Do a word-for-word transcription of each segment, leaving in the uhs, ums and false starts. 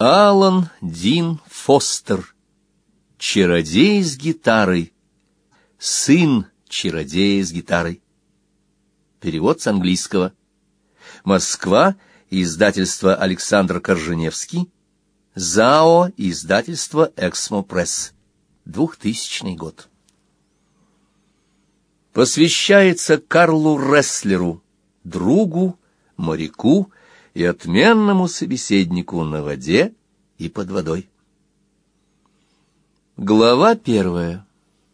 Алан Дин Фостер. Чародей с гитарой. Сын чародея с гитарой. Перевод с английского. Москва. Издательство Александр Корженевский. ЗАО. Издательство Эксмо Пресс. двухтысячный год. Посвящается Карлу Ресслеру, другу, моряку и отменному собеседнику на воде и под водой. Глава первая.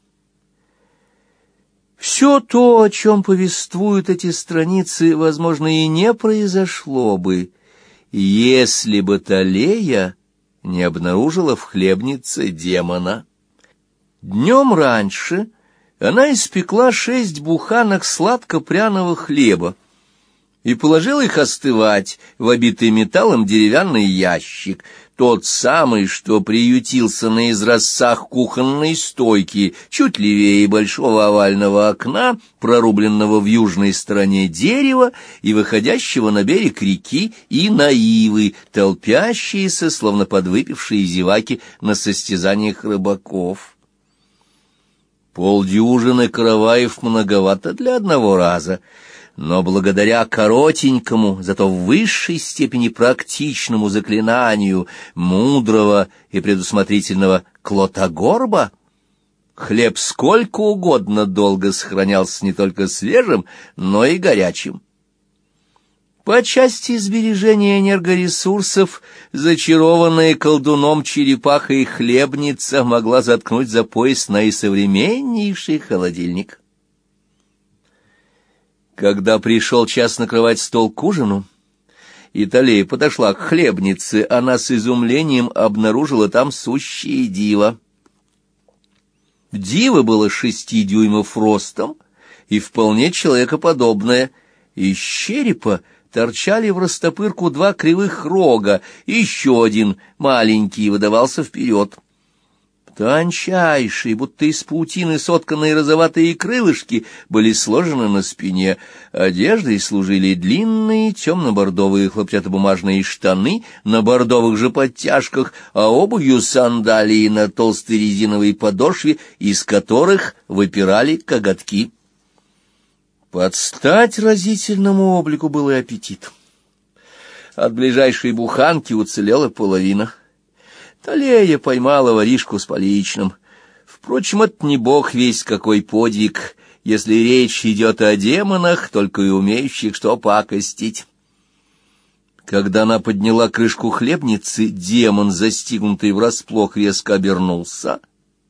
Все то, о чем повествуют эти страницы, возможно, и не произошло бы, если бы Талея не обнаружила в хлебнице демона. Днем раньше она испекла шесть буханок сладко-пряного хлеба и положила их остывать в обитый металлом деревянный ящик, тот самый, что приютился на изразцах кухонной стойки, чуть левее большого овального окна, прорубленного в южной стороне дерева и выходящего на берег реки, и на ивы, толпящиеся, словно подвыпившие зеваки на состязаниях рыбаков. Полдюжины караваев многовато для одного раза, но благодаря коротенькому, зато в высшей степени практичному заклинанию мудрого и предусмотрительного Клотогорба хлеб сколько угодно долго сохранялся не только свежим, но и горячим. По части сбережения энергоресурсов зачарованная колдуном черепаха и хлебница могла заткнуть за пояс наисовременнейший холодильник. Когда пришел час накрывать стол к ужину, и Талея подошла к хлебнице, она с изумлением обнаружила там сущее диво. Диво было шести дюймов ростом и вполне человекоподобное. Из черепа торчали в растопырку два кривых рога, и еще один, маленький, выдавался вперед. Тончайшие, будто из паутины сотканные розоватые крылышки, были сложены на спине. Одеждой служили длинные темно-бордовые хлопчатобумажные штаны на бордовых же подтяжках, а обувью сандалии на толстой резиновой подошве, из которых выпирали коготки. Под стать разительному облику был и аппетит. От ближайшей буханки уцелела половина. Талея поймала воришку с поличным. Впрочем, это не бог весть какой подвиг, если речь идет о демонах, только и умеющих что пакостить. Когда она подняла крышку хлебницы, демон, застигнутый врасплох, резко обернулся.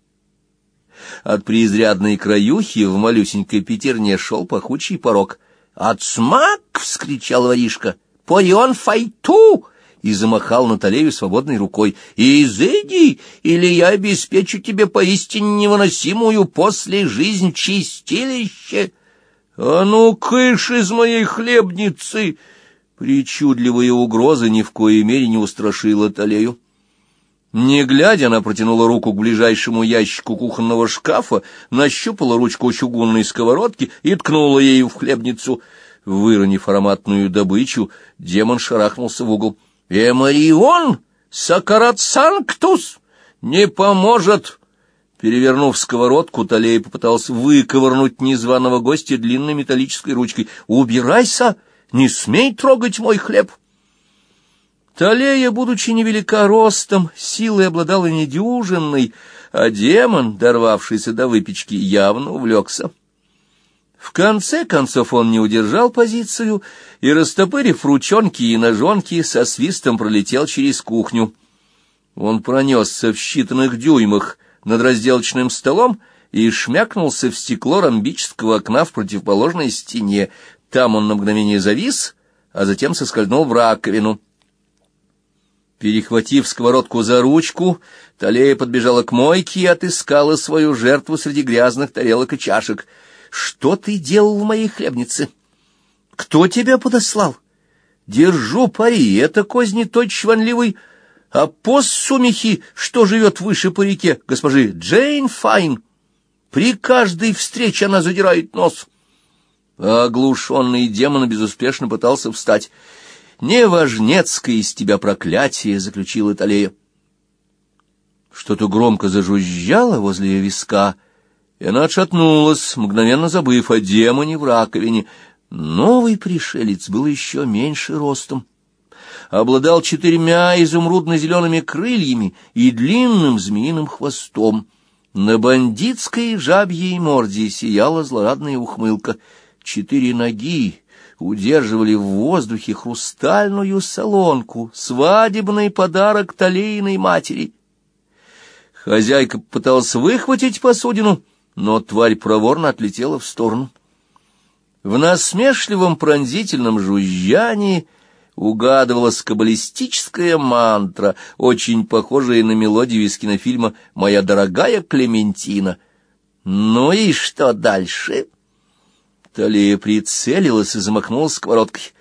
От преизрядной краюхи в малюсенькой пятерне шел пахучий порог. «Отсмак!» — вскричал воришка. «Порион файту!» и замахал на Талею свободной рукой. «Изыди, или я обеспечу тебе поистине невыносимую после жизнь в чистилище!» «А ну, кыш из моей хлебницы!» Причудливая угроза ни в коей мере не устрашила Талею. Не глядя, она протянула руку к ближайшему ящику кухонного шкафа, нащупала ручку чугунной сковородки и ткнула ею в хлебницу. Выронив ароматную добычу, демон шарахнулся в угол. «Эмарион, сакарат санктус, не поможет!» Перевернув сковородку, Талея попытался выковырнуть незваного гостя длинной металлической ручкой. «Убирайся! Не смей трогать мой хлеб!» Талея, будучи невелика ростом, силой обладала недюжинной, а демон, дорвавшийся до выпечки, явно увлекся. В конце концов он не удержал позицию и, растопырив ручонки и ножонки, со свистом пролетел через кухню. Он пронесся в считанных дюймах над разделочным столом и шмякнулся в стекло ромбического окна в противоположной стене. Там он на мгновение завис, а затем соскользнул в раковину. Перехватив сковородку за ручку, Талея подбежала к мойке и отыскала свою жертву среди грязных тарелок и чашек. «Что ты делал в моей хлебнице? Кто тебя подослал? Держу пари, это козни той чванливой опоссумихи, что живет выше по реке, госпожи Джейн Файн. При каждой встрече она задирает нос». А оглушенный демон безуспешно пытался встать. Неважнецкое из тебя проклятие, — заключила Талея. Что-то громко зажужжало возле ее виска, и она отшатнулась, мгновенно забыв о демоне в раковине. Новый пришелец был еще меньше ростом, обладал четырьмя изумрудно-зелеными крыльями и длинным змеиным хвостом. На бандитской жабьей морде сияла злорадная ухмылка. Четыре ноги удерживали в воздухе хрустальную солонку, свадебный подарок Талейной матери. Хозяйка пыталась выхватить посудину, но тварь проворно отлетела в сторону. В насмешливом пронзительном жужжании угадывалась каббалистическая мантра, очень похожая на мелодию из кинофильма «Моя дорогая Клементина». «Ну и что дальше?» Талия прицелилась и замахнула сковородкой.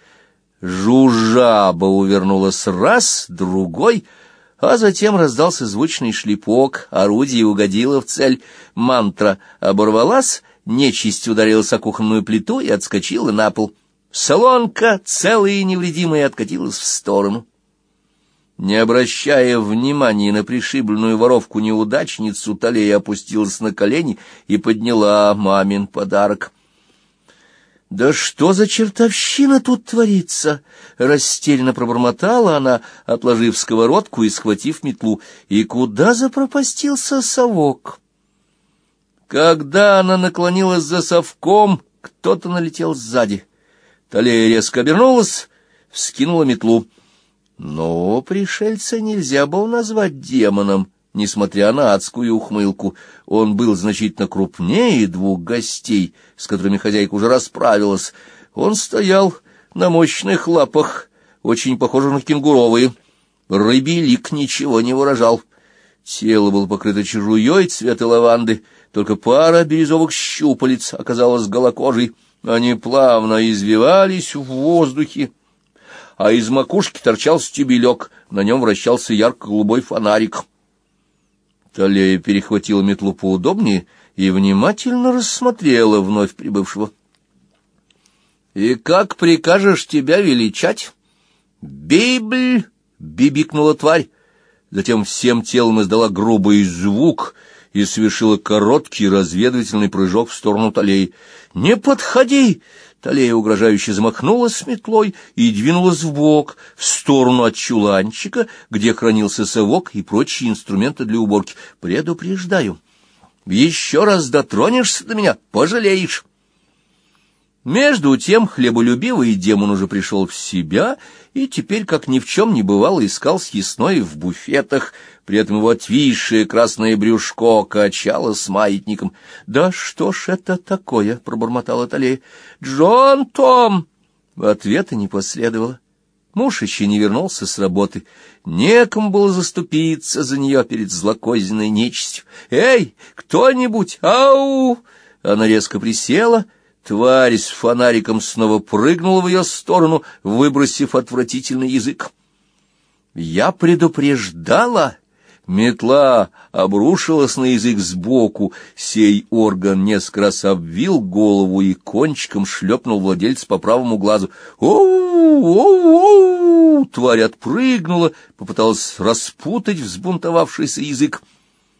Жужжаба увернулась раз, другой, а затем раздался звучный шлепок, орудие угодило в цель. Мантра оборвалась, нечисть ударилась о кухонную плиту и отскочила на пол. Солонка, целая и невредимая, откатилась в сторону. Не обращая внимания на пришибленную воровку-неудачницу, Талия опустилась на колени и подняла мамин подарок. «Да что за чертовщина тут творится?» — растерянно пробормотала она, отложив сковородку и схватив метлу. «И куда запропастился совок?» Когда она наклонилась за совком, кто-то налетел сзади. Талия резко обернулась, вскинула метлу. Но пришельца нельзя было назвать демоном, несмотря на адскую ухмылку. Он был значительно крупнее двух гостей, с которыми хозяйка уже расправилась. Он стоял на мощных лапах, очень похожих на кенгуровые. Рыбий лик ничего не выражал. Тело было покрыто чешуей цвета лаванды, только пара бирюзовых щупалец оказалась голокожей. Они плавно извивались в воздухе, а из макушки торчал стебелек, на нем вращался ярко-голубой фонарик. Талия перехватила метлу поудобнее и внимательно рассмотрела вновь прибывшего. — И как прикажешь тебя величать? — Библь! — бибикнула тварь. Затем всем телом издала грубый звук и совершила короткий разведывательный прыжок в сторону Талии. «Не подходи!» Талия угрожающе замахнулась метлой и двинулась вбок, в сторону от чуланчика, где хранился совок и прочие инструменты для уборки. «Предупреждаю, еще раз дотронешься до меня — пожалеешь!» Между тем хлеболюбивый демон уже пришел в себя и теперь, как ни в чем не бывало, искал съестное в буфетах. При этом его отвисшее красное брюшко качалось маятником. «Да что ж это такое?» — пробормотала Талия. «Джон Том!» Ответа не последовало. Муж еще не вернулся с работы. Некому было заступиться за нее перед злокозненной нечистью. «Эй, кто-нибудь! Ау!» Она резко присела. Тварь с фонариком снова прыгнула в ее сторону, выбросив отвратительный язык. «Я предупреждала!» Метла обрушилась на язык сбоку. Сей орган несколько раз обвил голову и кончиком шлепнул владельца по правому глазу. «Оу! Оу! Оу!» Тварь отпрыгнула, попыталась распутать взбунтовавшийся язык.